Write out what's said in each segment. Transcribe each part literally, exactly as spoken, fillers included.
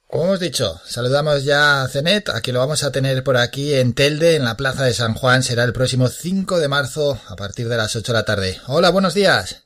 Como hemos dicho, saludamos ya a Cenet, aquí lo vamos a tener por aquí en Telde, en la Plaza de San Juan. Será el próximo cinco de marzo a partir de las ocho de la tarde. Hola, buenos días.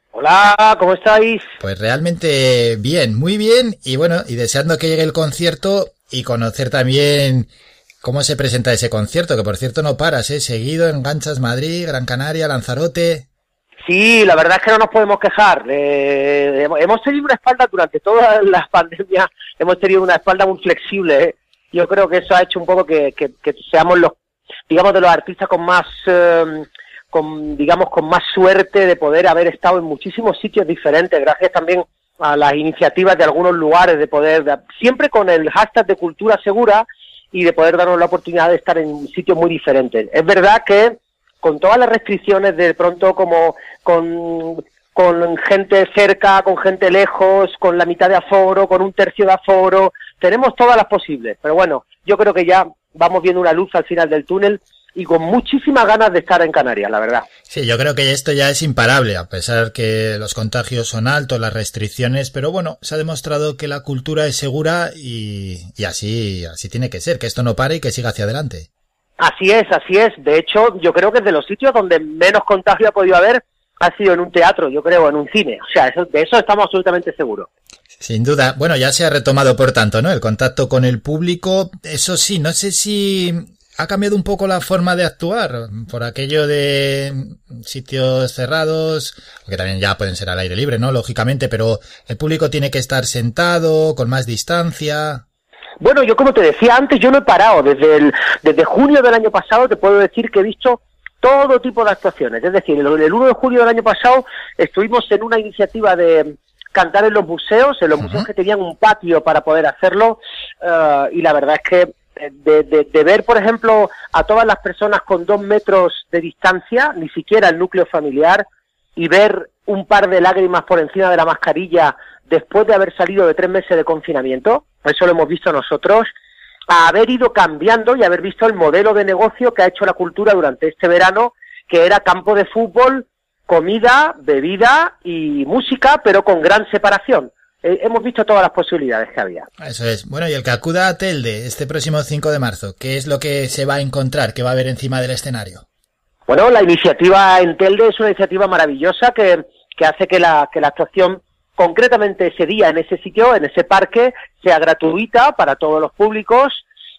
Hola, ¿cómo estáis? Pues realmente bien, muy bien, y bueno, y deseando que llegue el concierto y conocer también cómo se presenta ese concierto, que por cierto no paras, ¿eh? Seguido enganchas Madrid, Gran Canaria, Lanzarote. Sí, la verdad es que no nos podemos quejar. Eh, hemos tenido una espalda durante toda la pandemia, hemos tenido una espalda muy flexible, ¿eh? Yo creo que eso ha hecho un poco que, que, que seamos los, digamos, de los artistas con más, eh, con, digamos, con más suerte de poder haber estado en muchísimos sitios diferentes, gracias también a las iniciativas de algunos lugares, de poder, de, siempre con el hashtag de cultura segura y de poder darnos la oportunidad de estar en sitios muy diferentes. Es verdad que con todas las restricciones de pronto, como con, con gente cerca, con gente lejos, con la mitad de aforo, con un tercio de aforo, tenemos todas las posibles. Pero bueno, yo creo que ya vamos viendo una luz al final del túnel y con muchísimas ganas de estar en Canarias, la verdad. Sí, yo creo que esto ya es imparable, a pesar que los contagios son altos, las restricciones, pero bueno, se ha demostrado que la cultura es segura y, y así, así tiene que ser, que esto no pare y que siga hacia adelante. Así es, así es. De hecho, yo creo que de los sitios donde menos contagio ha podido haber ha sido en un teatro, yo creo, en un cine. O sea, eso, de eso estamos absolutamente seguros. Sin duda. Bueno, ya se ha retomado, por tanto, ¿no? El contacto con el público. Eso sí, no sé si ha cambiado un poco la forma de actuar por aquello de sitios cerrados, que también ya pueden ser al aire libre, ¿no? Lógicamente, pero el público tiene que estar sentado, con más distancia. Bueno, yo como te decía antes, yo no he parado. Desde el, desde junio del año pasado te puedo decir que he visto todo tipo de actuaciones. Es decir, el, el uno de julio del año pasado estuvimos en una iniciativa de cantar en los museos, en los uh-huh. museos que tenían un patio para poder hacerlo, uh, y la verdad es que de, de, de ver, por ejemplo, a todas las personas con dos metros de distancia, ni siquiera el núcleo familiar, y ver un par de lágrimas por encima de la mascarilla después de haber salido de tres meses de confinamiento, eso lo hemos visto nosotros, a haber ido cambiando y haber visto el modelo de negocio que ha hecho la cultura durante este verano, que era campo de fútbol, comida, bebida y música, pero con gran separación. Eh, hemos visto todas las posibilidades que había. Eso es. Bueno, y el que acuda a Telde este próximo cinco de marzo, ¿qué es lo que se va a encontrar, qué va a haber encima del escenario? Bueno, la iniciativa en Telde es una iniciativa maravillosa que, que hace que la, que la actuación, concretamente ese día, en ese sitio, en ese parque, sea gratuita para todos los públicos,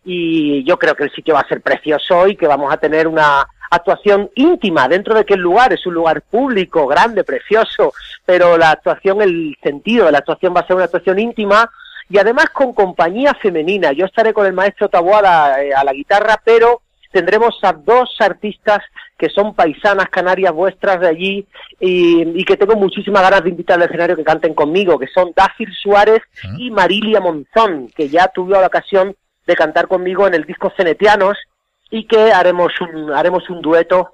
y yo creo que el sitio va a ser precioso y que vamos a tener una actuación íntima dentro de que el lugar es un lugar público, grande, precioso, pero la actuación, el sentido de la actuación va a ser una actuación íntima y además con compañía femenina. Yo estaré con el maestro Taboada eh, a la guitarra, pero tendremos a dos artistas que son paisanas canarias vuestras de allí y, y que tengo muchísimas ganas de invitar al escenario que canten conmigo, que son Dafir Suárez uh-huh. y Marilia Monzón, que ya tuvieron la ocasión de cantar conmigo en el disco Cenetianos y que haremos un haremos un dueto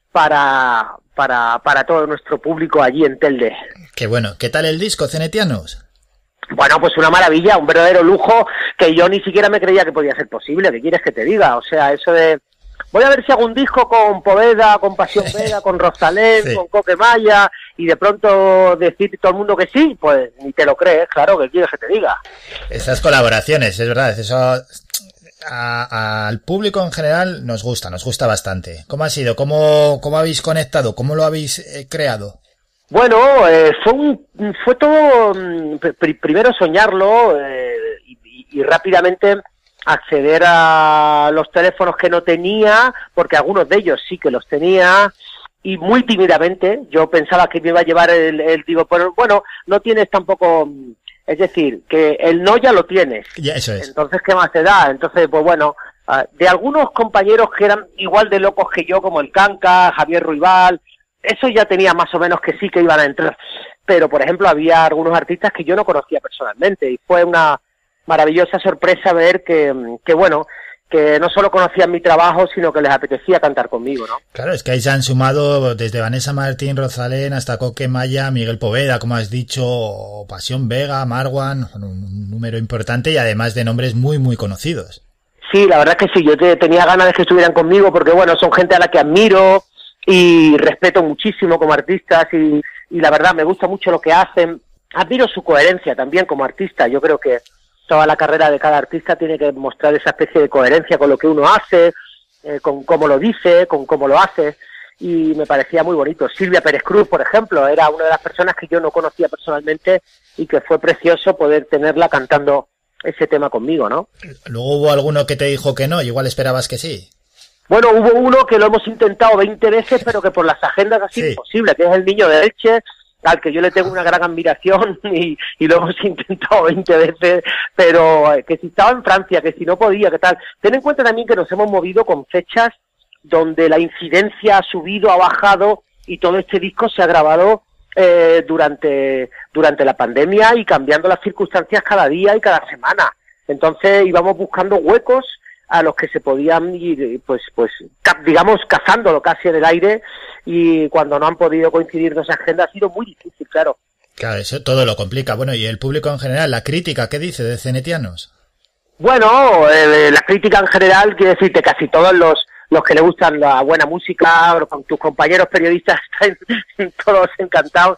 para para para todo nuestro público allí en Telde. Qué bueno. ¿Qué tal el disco Cenetianos? Bueno, pues una maravilla, un verdadero lujo que yo ni siquiera me creía que podía ser posible. ¿Qué quieres que te diga? O sea, eso de voy a ver si hago un disco con Poveda, con Pasión Vega, con Rosalén, sí. con Coquemaya, y de pronto decir todo el mundo que sí, pues ni te lo crees, claro, ¿qué quieres que te diga? Esas colaboraciones, es verdad, eso a, a, al público en general nos gusta, nos gusta bastante. ¿Cómo ha sido? ¿Cómo, cómo habéis conectado? ¿Cómo lo habéis eh, creado? Bueno, eh, fue un, fue todo, pr- primero soñarlo eh, y, y, y rápidamente acceder a los teléfonos que no tenía, porque algunos de ellos sí que los tenía, y muy tímidamente, yo pensaba que me iba a llevar el, el digo, pero bueno, no tienes tampoco, es decir, que el no ya lo tienes. Ya, eso es. Entonces, ¿qué más te da? Entonces, pues bueno, uh, de algunos compañeros que eran igual de locos que yo, como el Canca, Javier Ruibal, eso ya tenía más o menos que sí que iban a entrar, pero por ejemplo había algunos artistas que yo no conocía personalmente y fue una maravillosa sorpresa ver que, que bueno, que no solo conocían mi trabajo, sino que les apetecía cantar conmigo, ¿no? Claro, es que ahí se han sumado desde Vanessa Martín, Rosalén, hasta Coquemaya, Miguel Poveda, como has dicho, Pasión Vega, Marwan, un número importante y además de nombres muy, muy conocidos. Sí, la verdad es que sí, yo te, tenía ganas de que estuvieran conmigo porque, bueno, son gente a la que admiro y respeto muchísimo como artistas y, y la verdad me gusta mucho lo que hacen. Admiro su coherencia también como artista. Yo creo que toda la carrera de cada artista tiene que mostrar esa especie de coherencia con lo que uno hace, eh, con cómo lo dice, con cómo lo hace, y me parecía muy bonito. Silvia Pérez Cruz, por ejemplo, era una de las personas que yo no conocía personalmente y que fue precioso poder tenerla cantando ese tema conmigo, ¿no? Luego hubo alguno que te dijo que no, y igual esperabas que sí. Bueno, hubo uno que lo hemos intentado veinte veces, pero que por las agendas ha sido Sí. imposible, que es el Niño de Elche, al que yo le tengo una gran admiración y, y lo hemos intentado veinte veces, pero eh, que si estaba en Francia, que si no podía, que tal. Ten en cuenta también que nos hemos movido con fechas donde la incidencia ha subido, ha bajado, y todo este disco se ha grabado eh, durante, durante la pandemia y cambiando las circunstancias cada día y cada semana. Entonces íbamos buscando huecos a los que se podían ir, pues, pues, ca- digamos, cazándolo casi en el aire, y cuando no han podido coincidir dos agendas ha sido muy difícil, claro. Claro, eso todo lo complica. Bueno, y el público en general, la crítica, ¿qué dice de Cenetianos? Bueno, eh, la crítica en general, quiere decirte, casi todos los los que le gustan la buena música, con tus compañeros periodistas están todos encantados,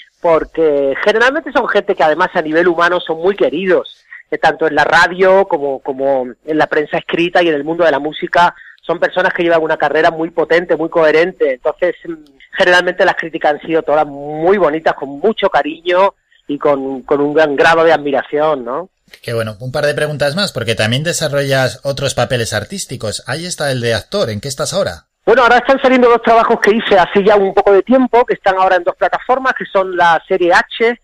porque generalmente son gente que además a nivel humano son muy queridos, eh, tanto en la radio como, como en la prensa escrita y en el mundo de la música. Son personas que llevan una carrera muy potente, muy coherente. Entonces, generalmente las críticas han sido todas muy bonitas, con mucho cariño y con, con un gran grado de admiración, ¿no? Que bueno, un par de preguntas más, porque también desarrollas otros papeles artísticos. Ahí está el de actor. ¿En qué estás ahora? Bueno, ahora están saliendo dos trabajos que hice hace ya un poco de tiempo, que están ahora en dos plataformas, que son la serie H,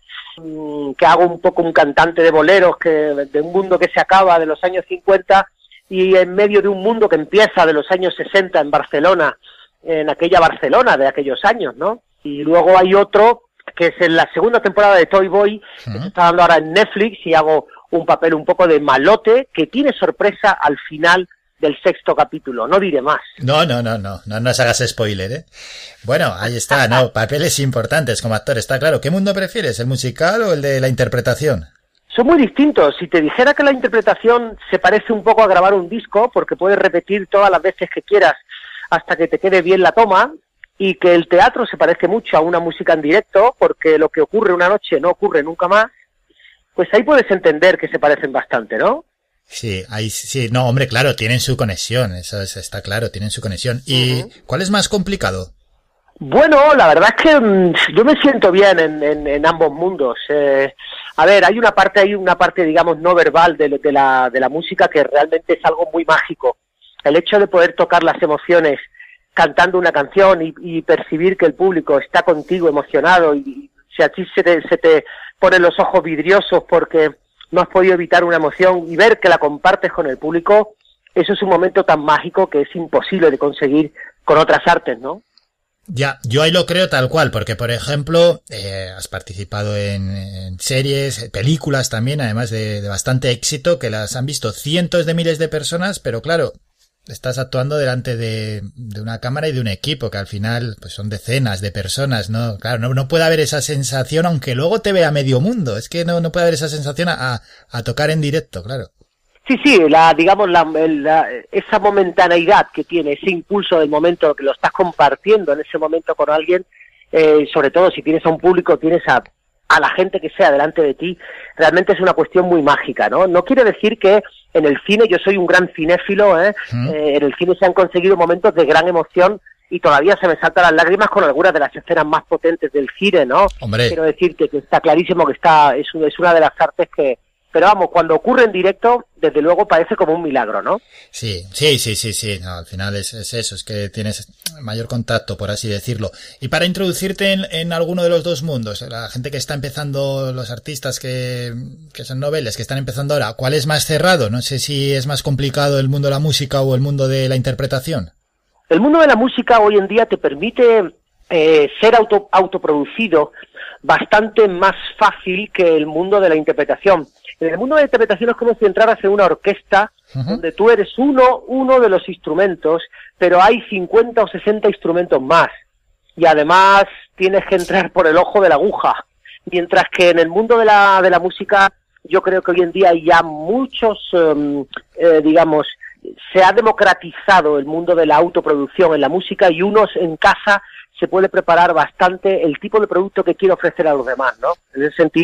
que hago un poco un cantante de boleros, que de un mundo que se acaba de los años cincuenta, y en medio de un mundo que empieza de los años sesenta en Barcelona, en aquella Barcelona de aquellos años, ¿no? Y luego hay otro que es en la segunda temporada de Toy Boy, que se está dando ahora en Netflix, y hago un papel un poco de malote, que tiene sorpresa al final del sexto capítulo. No diré más. No, no, no, no, no nos hagas spoiler, ¿eh? Bueno, ahí está, no, papeles importantes como actor, está claro. ¿Qué mundo prefieres, el musical o el de la interpretación? Son muy distintos. Si te dijera que la interpretación se parece un poco a grabar un disco, porque puedes repetir todas las veces que quieras hasta que te quede bien la toma, y que el teatro se parece mucho a una música en directo, porque lo que ocurre una noche no ocurre nunca más, pues ahí puedes entender que se parecen bastante, ¿no? Sí, ahí sí, no, hombre, claro, tienen su conexión, eso es, está claro, tienen su conexión. ¿Y uh-huh. cuál es más complicado? Bueno, la verdad es que mmm, yo me siento bien en, en, en ambos mundos. Eh, a ver, hay una parte, hay una parte, digamos, no verbal de, de, la, de la música que realmente es algo muy mágico. El hecho de poder tocar las emociones cantando una canción y, y percibir que el público está contigo emocionado, y si a ti se te, se te ponen los ojos vidriosos porque no has podido evitar una emoción, y ver que la compartes con el público, eso es un momento tan mágico que es imposible de conseguir con otras artes, ¿no? Ya, yo ahí lo creo tal cual, porque por ejemplo, eh, has participado en, en series, películas también, además de, de bastante éxito, que las han visto cientos de miles de personas, pero claro, estás actuando delante de, de una cámara y de un equipo, que al final pues son decenas de personas, ¿no? Claro, no, no puede haber esa sensación, aunque luego te vea medio mundo, es que no, no puede haber esa sensación a, a tocar en directo, claro. Sí, sí, la, digamos, la, la, esa momentaneidad que tiene, ese impulso del momento, que lo estás compartiendo en ese momento con alguien, eh, sobre todo si tienes a un público, tienes a, a la gente que sea delante de ti, realmente es una cuestión muy mágica, ¿no? No quiere decir que en el cine, yo soy un gran cinéfilo, ¿eh? ¿Mm? Eh, en el cine se han conseguido momentos de gran emoción, y todavía se me saltan las lágrimas con algunas de las escenas más potentes del cine, ¿no? Hombre. Quiero decirte que está clarísimo que está es, es una de las artes que... Pero vamos, cuando ocurre en directo, desde luego parece como un milagro, ¿no? Sí, sí, sí, sí, sí. No, al final es, es eso, es que tienes mayor contacto, por así decirlo. Y para introducirte en, en alguno de los dos mundos, la gente que está empezando, los artistas que, que son noveles, que están empezando ahora, ¿cuál es más cerrado? No sé si es más complicado el mundo de la música o el mundo de la interpretación. El mundo de la música hoy en día te permite eh, ser auto, autoproducido bastante más fácil que el mundo de la interpretación. En el mundo de la interpretación es como si entraras en una orquesta, uh-huh, donde tú eres uno, uno de los instrumentos, pero hay cincuenta o sesenta instrumentos más. Y además tienes que entrar por el ojo de la aguja. Mientras que en el mundo de la, de la música, yo creo que hoy en día hay ya muchos, um, eh, digamos, se ha democratizado el mundo de la autoproducción en la música, y uno en casa se puede preparar bastante el tipo de producto que quiere ofrecer a los demás, ¿no? En ese sentido,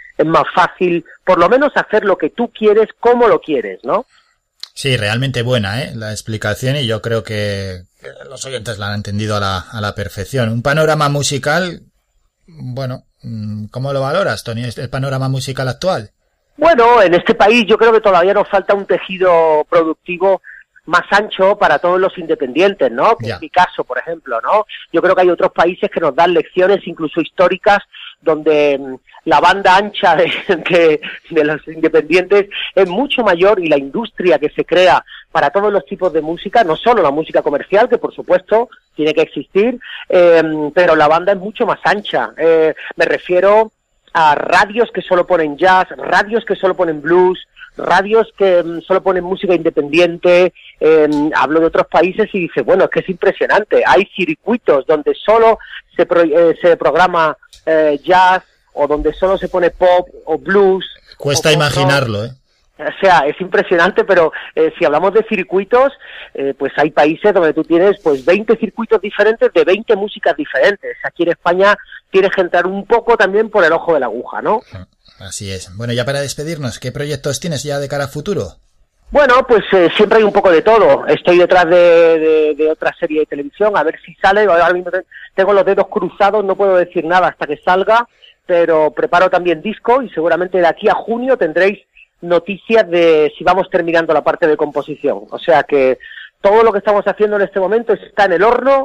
es más fácil, por lo menos, hacer lo que tú quieres, como lo quieres, ¿no? Sí, realmente buena, ¿eh? La explicación, y yo creo que los oyentes la han entendido a la, a la perfección. Un panorama musical, bueno, ¿cómo lo valoras, Tony, el panorama musical actual? Bueno, en este país yo creo que todavía nos falta un tejido productivo más ancho para todos los independientes, ¿no? Que en mi caso, por ejemplo, ¿no? Yo creo que hay otros países que nos dan lecciones, incluso históricas, donde la banda ancha de, de, de los independientes es mucho mayor, y la industria que se crea para todos los tipos de música, no solo la música comercial, que por supuesto tiene que existir, eh, pero la banda es mucho más ancha. Eh, me refiero a radios que solo ponen jazz, radios que solo ponen blues, radios que um, solo ponen música independiente. Eh, hablo de otros países y dice, bueno, es que es impresionante. Hay circuitos donde solo se, pro, eh, se programa eh, jazz, o donde solo se pone pop o blues. Cuesta imaginarlo, ¿eh? O sea, es impresionante, pero eh, si hablamos de circuitos, eh, pues hay países donde tú tienes pues veinte circuitos diferentes de veinte músicas diferentes. Aquí en España tienes que entrar un poco también por el ojo de la aguja, ¿no? Así es. Bueno, ya para despedirnos, ¿qué proyectos tienes ya de cara a futuro? Bueno, pues eh, siempre hay un poco de todo. Estoy detrás de, de, de otra serie de televisión, a ver si sale. Ahora mismo tengo los dedos cruzados, no puedo decir nada hasta que salga, pero preparo también disco, y seguramente de aquí a junio tendréis noticias de si vamos terminando la parte de composición. O sea que todo lo que estamos haciendo en este momento está en el horno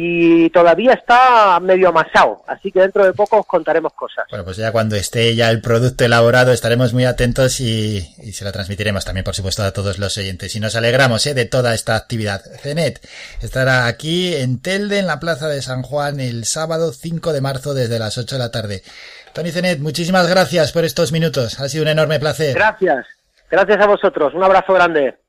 y todavía está medio amasado, así que dentro de poco os contaremos cosas. Bueno, pues ya cuando esté ya el producto elaborado estaremos muy atentos y, y se lo transmitiremos también, por supuesto, a todos los oyentes. Y nos alegramos ¿eh? de toda esta actividad. Cenet estará aquí en Telde, en la Plaza de San Juan, el sábado cinco de marzo desde las ocho de la tarde. Tony Cenet, muchísimas gracias por estos minutos. Ha sido un enorme placer. Gracias. Gracias a vosotros. Un abrazo grande.